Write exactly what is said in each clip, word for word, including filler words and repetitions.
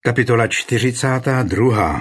Kapitola čtyřicátá druhá.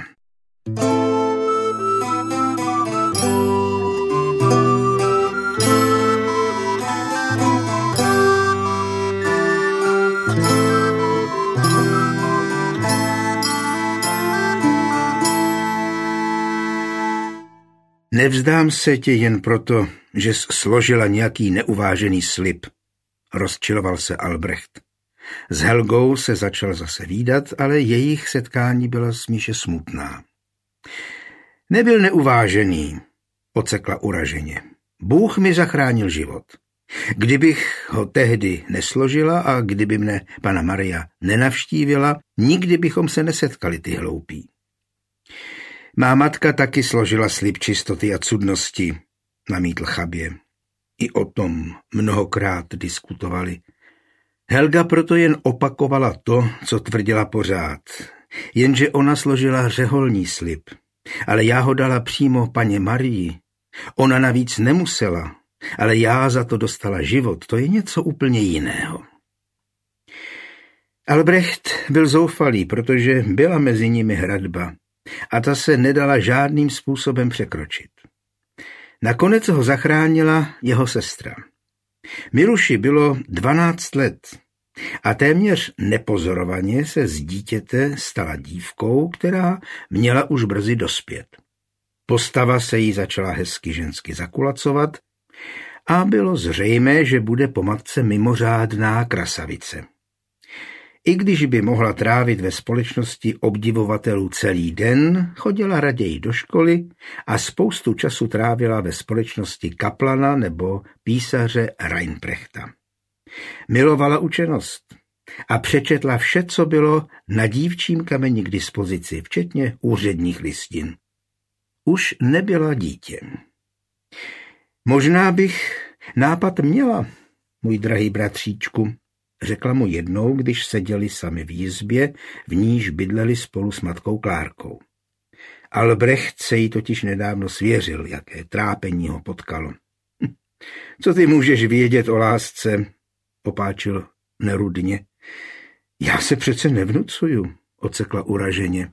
Nevzdám se tě jen proto, že jsi složila nějaký neuvážený slib, rozčiloval se Albrecht. S Helgou se začal zase vídat, ale jejich setkání byla smíše smutná. Nebyl neuvážený, ocekla uraženě. Bůh mi zachránil život. Kdybych ho tehdy nesložila a kdyby mne pana Maria nenavštívila, nikdy bychom se nesetkali, ty hloupí. Má matka taky složila slib čistoty a cudnosti, namítl chabě. I o tom mnohokrát diskutovali. Helga proto jen opakovala to, co tvrdila pořád, jenže ona složila řeholní slib, ale já ho dala přímo paně Marii. Ona navíc nemusela, ale já za to dostala život, to je něco úplně jiného. Albrecht byl zoufalý, protože byla mezi nimi hradba a ta se nedala žádným způsobem překročit. Nakonec ho zachránila jeho sestra. Miluši bylo dvanáct let a téměř nepozorovaně se z dítěte stala dívkou, která měla už brzy dospět. Postava se jí začala hezky žensky zakulacovat a bylo zřejmé, že bude po matce mimořádná krasavice. I když by mohla trávit ve společnosti obdivovatelů celý den, chodila raději do školy a spoustu času trávila ve společnosti kaplana nebo písaře Reinprechta. Milovala učenost a přečetla vše, co bylo na dívčím kameni k dispozici, včetně úředních listin. Už nebyla dítě. Možná bych nápad měla, můj drahý bratříčku, řekla mu jednou, když seděli sami v jizbě, v níž bydleli spolu s matkou Klárkou. Albrecht se jí totiž nedávno svěřil, jaké trápení ho potkalo. Co ty můžeš vědět o lásce, opáčil nerudně. Já se přece nevnucuju, ocekla uraženě.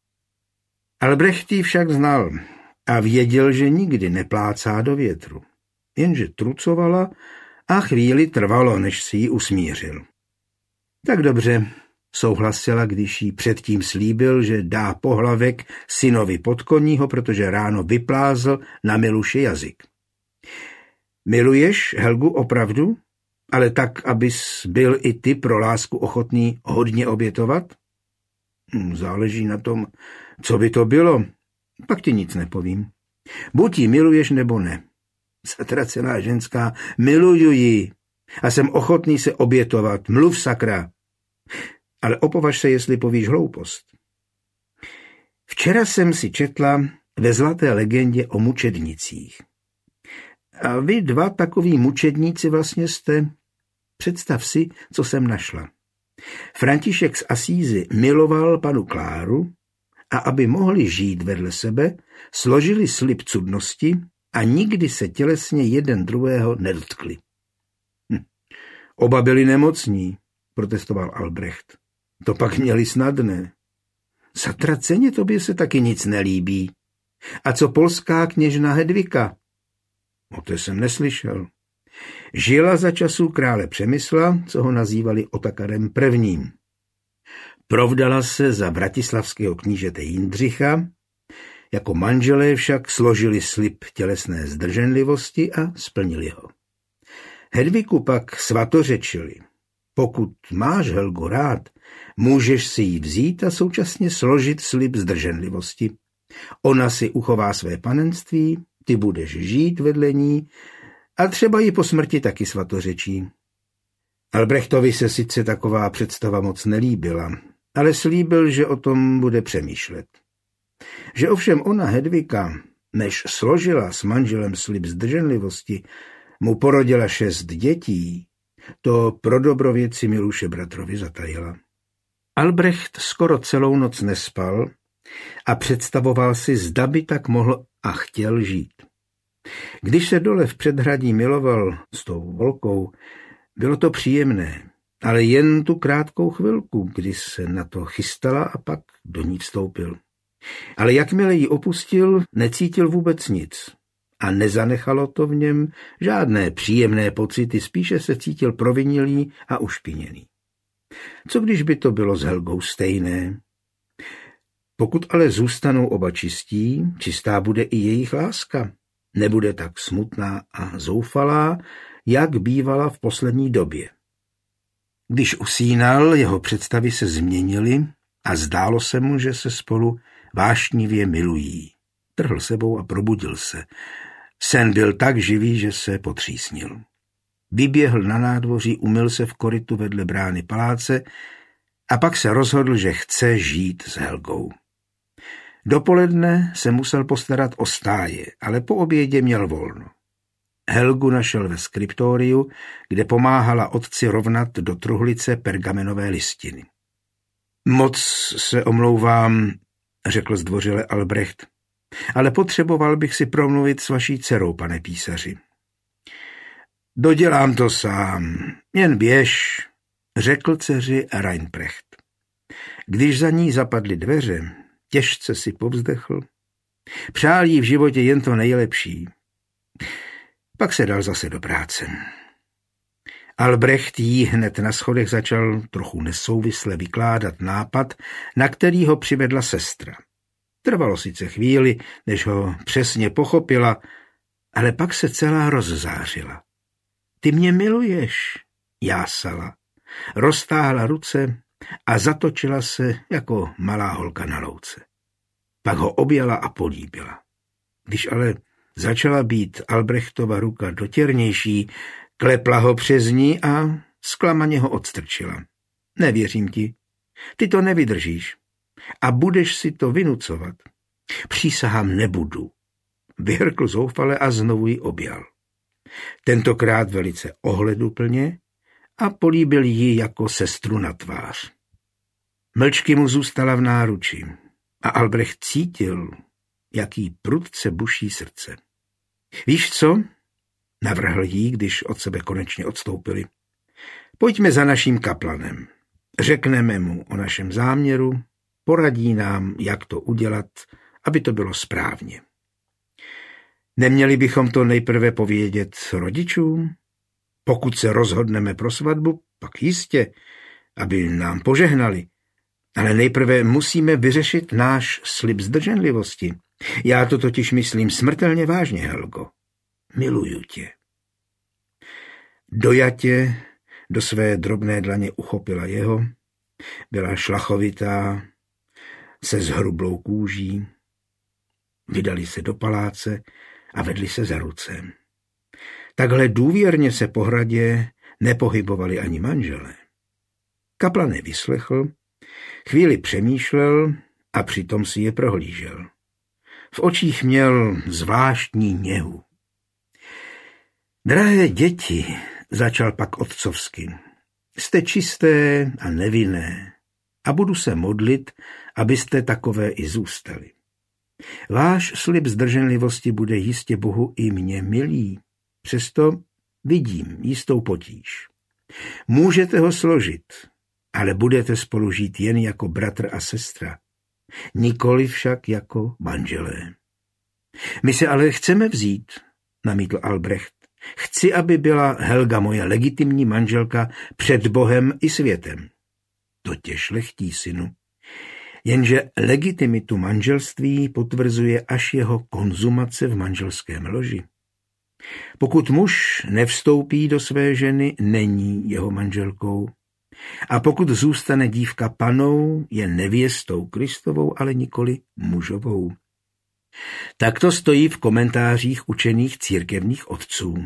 Albrecht ji však znal a věděl, že nikdy neplácá do větru. Jenže trucovala a chvíli trvalo, než si ji usmířil. Tak dobře, souhlasila, když jí předtím slíbil, že dá pohlavek synovi podkoního, protože ráno vyplázl na Miluši jazyk. Miluješ Helgu opravdu? Ale tak, abys byl i ty pro lásku ochotný hodně obětovat? Záleží na tom, co by to bylo. Pak ti nic nepovím. Buď ji miluješ, nebo ne. Zatracená ženská, miluju ji a jsem ochotný se obětovat. Mluv, sakra. Ale opovaž se, jestli povíš hloupost. Včera jsem si četla ve Zlaté legendě o mučednicích. A vy dva takoví mučedníci vlastně jste. Představ si, co jsem našla. František z Asízy miloval panu Kláru a aby mohli žít vedle sebe, složili slib cudnosti a nikdy se tělesně jeden druhého nedotkli. Hm. Oba byli nemocní, protestoval Albrecht. To pak měli snadné. Zatraceně tobě se taky nic nelíbí. A co polská kněžna Hedvika? O to jsem neslyšel. Žila za časů krále Přemysla, co ho nazývali Otakarem prvním. Provdala se za bratislavského knížete Jindřicha, jako manželé však složili slib tělesné zdrženlivosti a splnili ho. Hedviku pak svatořečili. Pokud máš Helgu rád, můžeš si ji vzít a současně složit slib zdrženlivosti. Ona si uchová své panenství, ty budeš žít vedle ní a třeba ji po smrti taky svatořečí. Albrechtovi se sice taková představa moc nelíbila, ale slíbil, že o tom bude přemýšlet. Že ovšem ona Hedvika, než složila s manželem slib zdrženlivosti, mu porodila šest dětí, to pro dobro věci Miluše bratrovi zatajila. Albrecht skoro celou noc nespal a představoval si, zda by tak mohl a chtěl žít. Když se dole v předhradí miloval s tou volkou, bylo to příjemné. ale jen tu krátkou chvilku, kdy se na to chystala a pak do ní vstoupil. Ale jakmile ji opustil, necítil vůbec nic a nezanechalo to v něm žádné příjemné pocity, spíše se cítil provinilý a ušpiněný. Co když by to bylo s Helgou stejné? Pokud ale zůstanou oba čistí, čistá bude i jejich láska. Nebude tak smutná a zoufalá, jak bývala v poslední době. Když usínal, jeho představy se změnily a zdálo se mu, že se spolu vášnivě milují. Trhl sebou a probudil se. Sen byl tak živý, že se potřísnil. Vyběhl na nádvoří, umyl se v korytu vedle brány paláce a pak se rozhodl, že chce žít s Helgou. Dopoledne se musel postarat o stáje, ale po obědě měl volno. Helgu našel ve skriptoriu, kde pomáhala otci rovnat do truhlice pergamenové listiny. Moc se omlouvám, řekl zdvořile Albrecht, ale potřeboval bych si promluvit s vaší dcerou, pane písaři. Dodělám to sám, jen běž, řekl dceři Reinprecht. Když za ní zapadly dveře, těžce si povzdechl. Přál jí v životě jen to nejlepší. Pak se dal zase do práce. Albrecht jí hned na schodech začal trochu nesouvisle vykládat nápad, na který ho přivedla sestra. Trvalo sice chvíli, než ho přesně pochopila, ale pak se celá rozzářila. Ty mě miluješ, jásala. Roztáhla ruce a zatočila se jako malá holka na louce. Pak ho objala a políbila. Když ale začala být Albrechtova ruka dotěrnější, klepla ho přes ní a zklamaně ho odstrčila. Nevěřím ti. Ty to nevydržíš a budeš si to vynucovat. Přísahám, nebudu. Vyhrkl zoufale a znovu ji objal. Tentokrát velice ohleduplně a políbil ji jako sestru na tvář. Mlčky mu zůstala v náruči a Albrecht cítil, jaký prudce buší srdce. Víš co? Navrhl jí, když od sebe konečně odstoupili. Pojďme za naším kaplanem. Řekneme mu o našem záměru, poradí nám, jak to udělat, aby to bylo správně. Neměli bychom to nejprve povědět rodičům? Pokud se rozhodneme pro svatbu, pak jistě, aby nám požehnali. Ale nejprve musíme vyřešit náš slib zdrženlivosti. Já to totiž myslím smrtelně vážně, Helgo. Miluju tě. Dojatě do své drobné dlaně uchopila jeho. Byla šlachovitá, se zhrublou kůží. Vydali se do paláce a vedli se za ruce. Takhle důvěrně se po hradě nepohybovali ani manželé. Kaplan je vyslechl, chvíli přemýšlel a přitom si je prohlížel. V očích měl zvláštní něhu. Drahé děti, začal pak otcovsky, jste čisté a nevinné a budu se modlit, abyste takové i zůstali. Váš slib zdrženlivosti bude jistě Bohu i mně milý, přesto vidím jistou potíž. Můžete ho složit, ale budete spolu žít jen jako bratr a sestra, nikoli však jako manželé. My se ale chceme vzít, namítl Albrecht. Chci, aby byla Helga moje legitimní manželka před Bohem i světem. To tě šlechtí, synu. Jenže legitimitu manželství potvrzuje až jeho konzumace v manželském loži. Pokud muž nevstoupí do své ženy, není jeho manželkou. A pokud zůstane dívka panou, je nevěstou Kristovou, ale nikoli mužovou. Tak to stojí v komentářích učených církevních otců.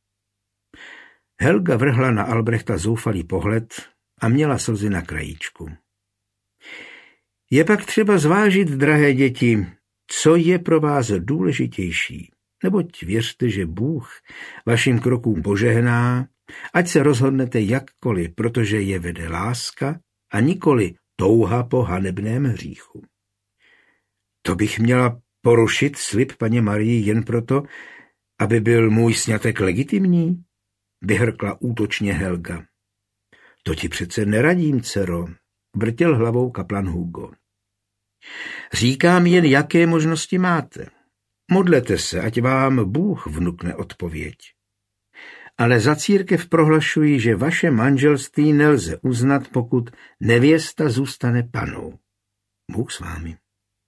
Helga vrhla na Albrechta zoufalý pohled a měla slzy na krajíčku. Je pak třeba zvážit, drahé děti, co je pro vás důležitější, neboť věřte, že Bůh vašim krokům požehná, ať se rozhodnete jakkoliv, protože je vede láska a nikoli touha po hanebném hříchu. To bych měla porušit slib paně Marii jen proto, aby byl můj sňatek legitimní? Vyhrkla útočně Helga. To ti přece neradím, dcero, vrtěl hlavou kaplan Hugo. Říkám jen, jaké možnosti máte. Modlete se, ať vám Bůh vnukne odpověď. Ale za církev prohlašuji, že vaše manželství nelze uznat, pokud nevěsta zůstane panou. Bůh s vámi.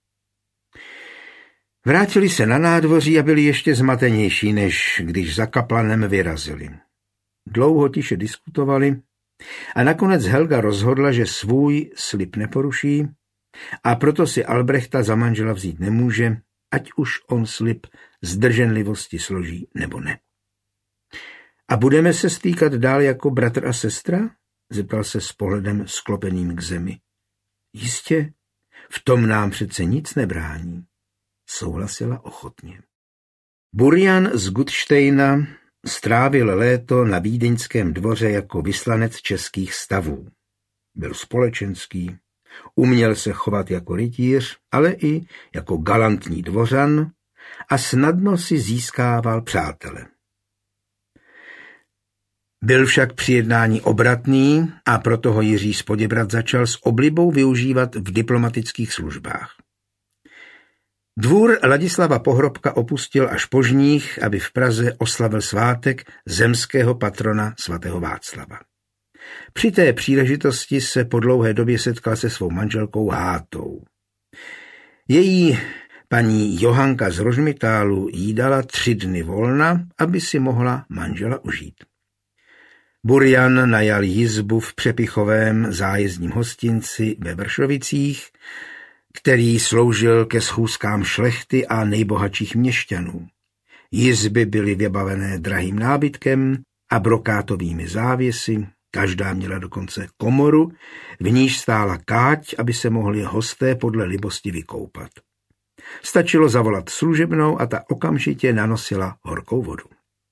Vrátili se na nádvoří a byli ještě zmatenější, než když za kaplanem vyrazili. Dlouho tiše diskutovali a nakonec Helga rozhodla, že svůj slib neporuší a proto si Albrechta za manžela vzít nemůže, ať už on slib zdrženlivosti složí nebo ne. A budeme se stýkat dál jako bratr a sestra? Zeptal se s pohledem sklopeným k zemi. Jistě, v tom nám přece nic nebrání, souhlasila ochotně. Burian z Gutštejna strávil léto na vídeňském dvoře jako vyslanec českých stavů. Byl společenský, uměl se chovat jako rytíř, ale i jako galantní dvořan a snadno si získával přátele. Byl však při jednání obratný a proto ho Jiří z Poděbrad začal s oblibou využívat v diplomatických službách. Dvůr Ladislava Pohrobka opustil až po žních, aby v Praze oslavil svátek zemského patrona svatého Václava. Při té příležitosti se po dlouhé době setkal se svou manželkou Hátou. Její paní Johanka z Rožmitálu jí dala tři dny volna, aby si mohla manžela užít. Burian najal jizbu v přepichovém zájezdním hostinci ve Vršovicích, který sloužil ke schůzkám šlechty a nejbohatších měšťanů. Jizby byly vybavené drahým nábytkem a brokátovými závěsy, každá měla dokonce komoru, v níž stála káť, aby se mohli hosté podle libosti vykoupat. Stačilo zavolat služebnou a ta okamžitě nanosila horkou vodu.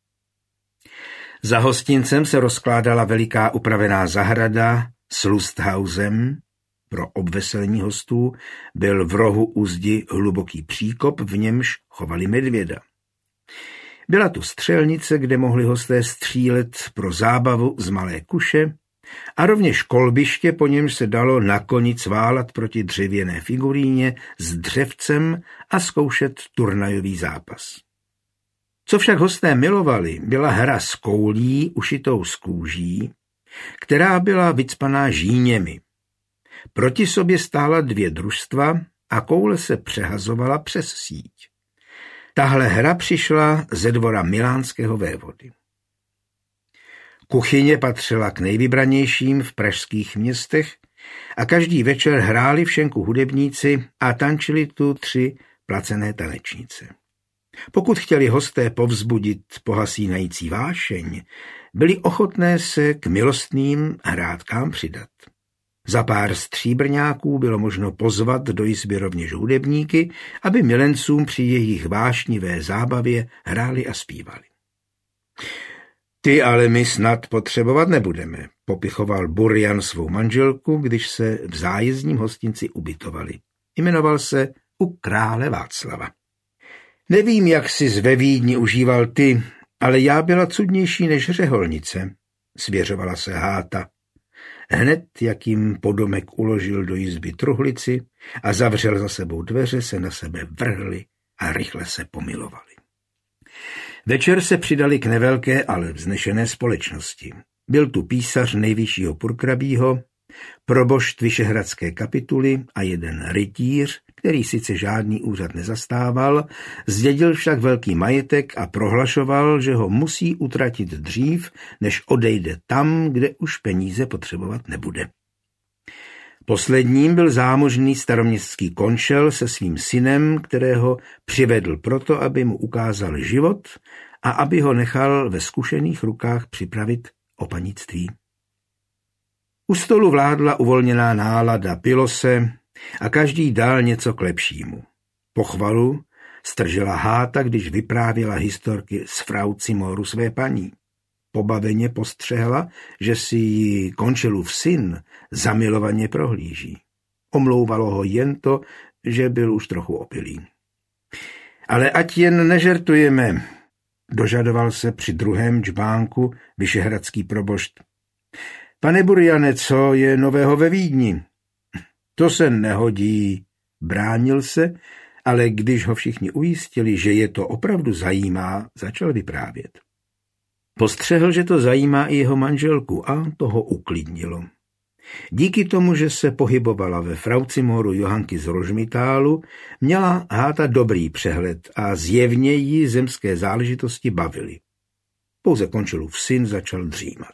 Za hostincem se rozkládala veliká upravená zahrada s lusthausem. Pro obveselení hostů byl v rohu u zdi hluboký příkop, v němž chovali medvěda. Byla tu střelnice, kde mohli hosté střílet pro zábavu z malé kuše a rovněž kolbiště, po němž se dalo na koni cválat proti dřevěné figuríně s dřevcem a zkoušet turnajový zápas. Co však hosté milovali, byla hra s koulí ušitou z kůží, která byla vycpaná žíněmi. Proti sobě stála dvě družstva a koule se přehazovala přes síť. Tahle hra přišla ze dvora milánského vévody. Kuchyně patřila k nejvybranějším v pražských městech a každý večer hráli v šenku hudebníci a tančili tu tři placené tanečnice. Pokud chtěli hosté povzbudit pohasínající vášeň, byli ochotné se k milostným hrádkám přidat. Za pár stříbrňáků bylo možno pozvat do jizby rovněž hudebníky, aby milencům při jejich vášnivé zábavě hráli a zpívali. Ty ale my snad potřebovat nebudeme, popichoval Burian svou manželku, když se v zájezdním hostinci ubytovali. Jmenoval se U krále Václava. Nevím, jak jsi ve Vídni užíval ty, ale já byla cudnější než řeholnice, svěřovala se Háta. Hned, jak jim podomek uložil do jizby truhlici a zavřel za sebou dveře, se na sebe vrhli a rychle se pomilovali. Večer se přidali k nevelké, ale vznešené společnosti. Byl tu písař nejvyššího purkrabího, probošt vyšehradské kapituly a jeden rytíř, který sice žádný úřad nezastával, zdědil však velký majetek a prohlašoval, že ho musí utratit dřív, než odejde tam, kde už peníze potřebovat nebude. Posledním byl zámožný staroměstský končel se svým synem, kterého přivedl proto, aby mu ukázal život a aby ho nechal ve zkušených rukách připravit o panictví. U stolu vládla uvolněná nálada, pilo se a každý dal něco k lepšímu. Pochvalu stržela Háta, když vyprávěla historky z frau Cimoru své paní. Pobaveně postřehla, že si ji končelův syn zamilovaně prohlíží. Omlouvalo ho jen to, že byl už trochu opilý. Ale ať jen nežertujeme, dožadoval se při druhém džbánku vyšehradský probošt. Pane Buriane, co je nového ve Vídni? To se nehodí, bránil se, ale když ho všichni ujistili, že je to opravdu zajímá, začal vyprávět. Postřehl, že to zajímá i jeho manželku a to ho uklidnilo. Díky tomu, že se pohybovala ve Fraucimoru Johanky z Rožmitálu, měla Háta dobrý přehled a zjevně jí zemské záležitosti bavily. Pouze Končelův syn začal dřímat.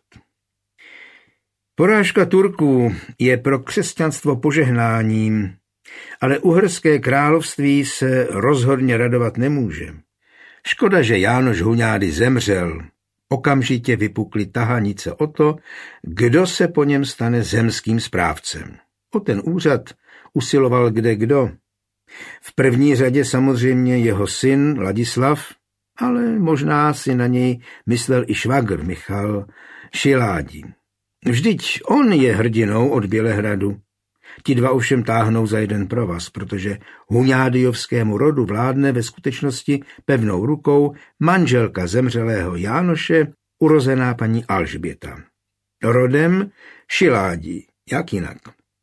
Porážka Turků je pro křesťanstvo požehnáním, ale Uherské království se rozhodně radovat nemůže. Škoda, že Jánoš Huňády zemřel. Okamžitě vypukly tahanice o to, kdo se po něm stane zemským správcem. O ten úřad usiloval kdekdo. V první řadě samozřejmě jeho syn Ladislav, ale možná si na něj myslel i švagr Michal Šiládi. Vždyť on je hrdinou od Bělehradu. Ti dva ovšem táhnou za jeden provaz, protože Huňádyovskému rodu vládne ve skutečnosti pevnou rukou manželka zemřelého Jánoše, urozená paní Alžběta. Rodem Šiládi, jak jinak.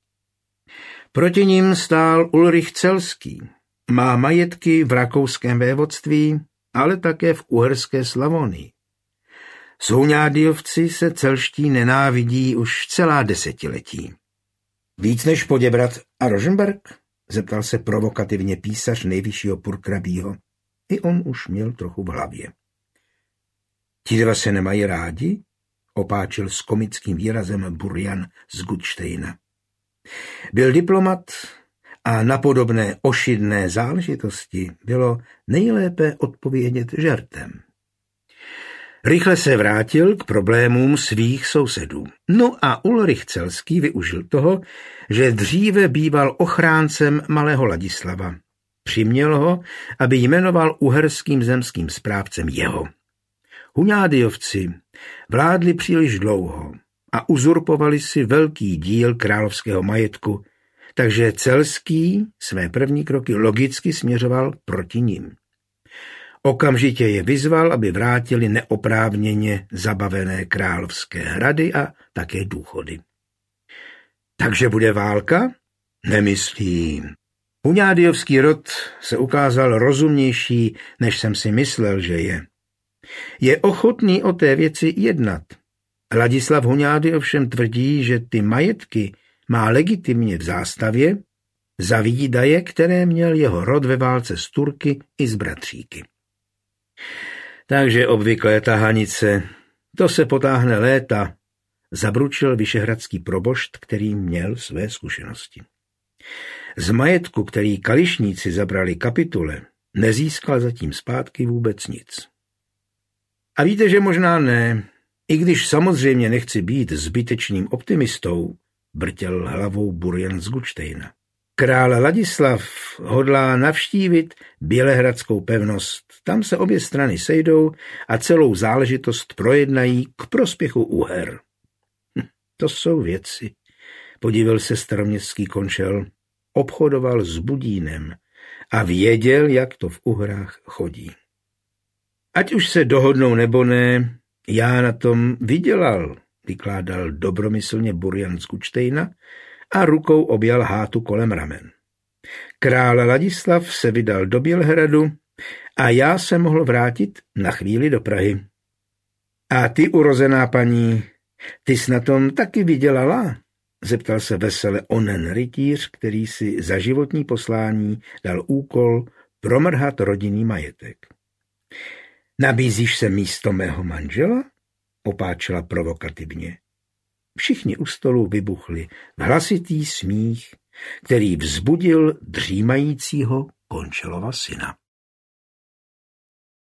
Proti ním stál Ulrich Celský. Má majetky v rakouském vévodství, ale také v uherské Slavonii. S Huňádyovci se celští nenávidí už celá desetiletí. Víc než Poděbrad a Rožmberk? Zeptal se provokativně písař nejvyššího purkrabího. I on už měl trochu v hlavě. Ti dva se nemají rádi? Opáčil s komickým výrazem Burian z Gutštejna. Byl diplomat a na podobné ošidné záležitosti bylo nejlépe odpovědět žertem. Rychle se vrátil k problémům svých sousedů. No a Ulrich Celský využil toho, že dříve býval ochráncem malého Ladislava. Přiměl ho, aby jmenoval uherským zemským správcem jeho. Huňádyovci vládli příliš dlouho a uzurpovali si velký díl královského majetku, takže Celský své první kroky logicky směřoval proti nim. Okamžitě je vyzval, aby vrátili neoprávněně zabavené královské hrady a také důchody. Takže bude válka? Nemyslím. Huňádyovský rod se ukázal rozumnější, než jsem si myslel, že je. Je ochotný o té věci jednat. Ladislav Huňády ovšem tvrdí, že ty majetky má legitimně v zástavě za výdaje, které měl jeho rod ve válce s Turky i s bratříky. Takže obvyklé tahanice, to se potáhne léta, zabručil vyšehradský probošt, který měl své zkušenosti. Z majetku, který kališníci zabrali kapitule, nezískal zatím zpátky vůbec nic. A víte, že možná ne, i když samozřejmě nechci být zbytečným optimistou, vrtěl hlavou Burian z Gutštejna. Král Ladislav hodlá navštívit Bělehradskou pevnost. Tam se obě strany sejdou a celou záležitost projednají k prospěchu Uher. Hm, to jsou věci, podíval se staroměstský Končel. Obchodoval s Budínem a věděl, jak to v Uhrách chodí. Ať už se dohodnou nebo ne, já na tom vydělal, vykládal dobromyslně Burian z Gutštejna a rukou objal Hátu kolem ramen. Král Ladislav se vydal do Bělehradu a já se mohl vrátit na chvíli do Prahy. A ty, urozená paní, ty jsi na tom taky vydělala? Zeptal se vesele onen rytíř, který si za životní poslání dal úkol promrhat rodinný majetek. Nabízíš se místo mého manžela? Opáčela provokativně. Všichni u stolu vybuchli v hlasitý smích, který vzbudil dřímajícího Končelova syna.